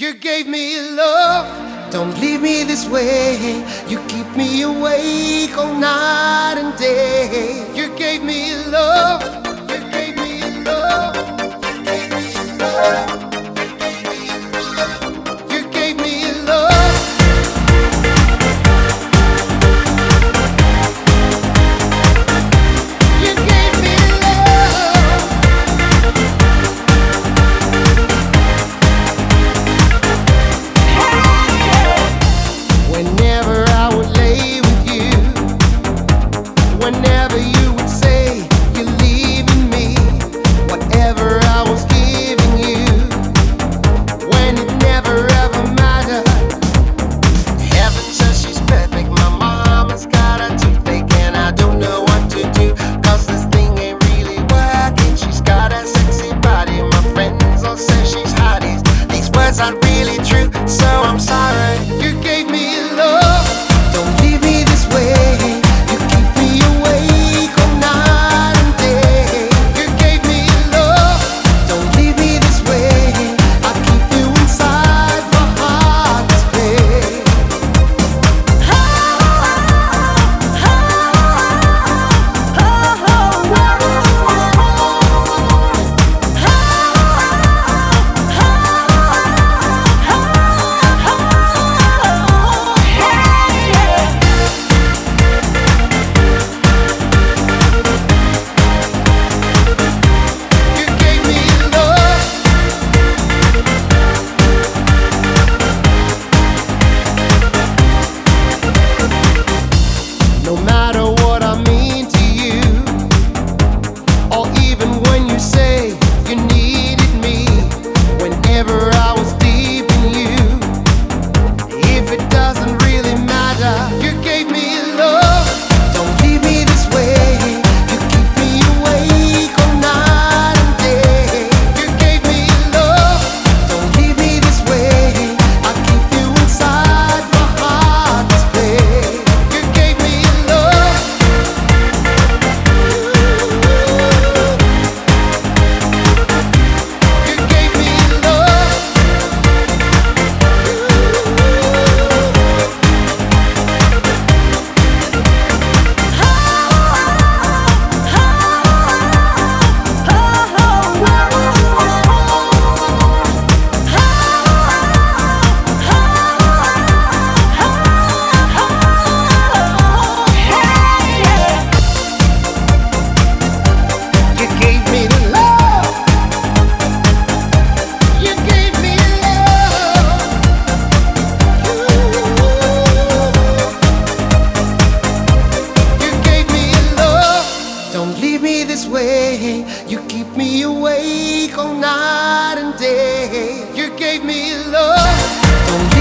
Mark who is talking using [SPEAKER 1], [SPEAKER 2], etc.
[SPEAKER 1] You gave me love, don't leave me this way. You keep me awake all night and day. You gave me love, you gave me love, you gave me love, you gave me love. You gave me love. Whenever I would lay with you, whenever you would say you're leaving me, whatever I was giving you, when it never ever mattered. Heaven says she's perfect, my mama's got a toothache, and I don't know what to do, cause this thing ain't really working. She's got a sexy body, my friends all say she's hot. These words aren't really true, so I'm sorry. You gave me love, don't leave me this way. You keep me awake all night and day. You gave me love, don't leave me this way. I keep you inside my heart display. You gave me love. No matter what I mean to you, or even when you say you needed me, whenever I was deep in you, if it doesn't really matter, you gave me love. Don't leave me this way. You keep me awake all night and day. You gave me love. Don't leave me this way. I keep you inside my heart display. You gave me love. You gave me love. You gave me love. You gave me love. You gave me love. Don't leave me this way. You keep me awake all night and day. You gave me love. Don't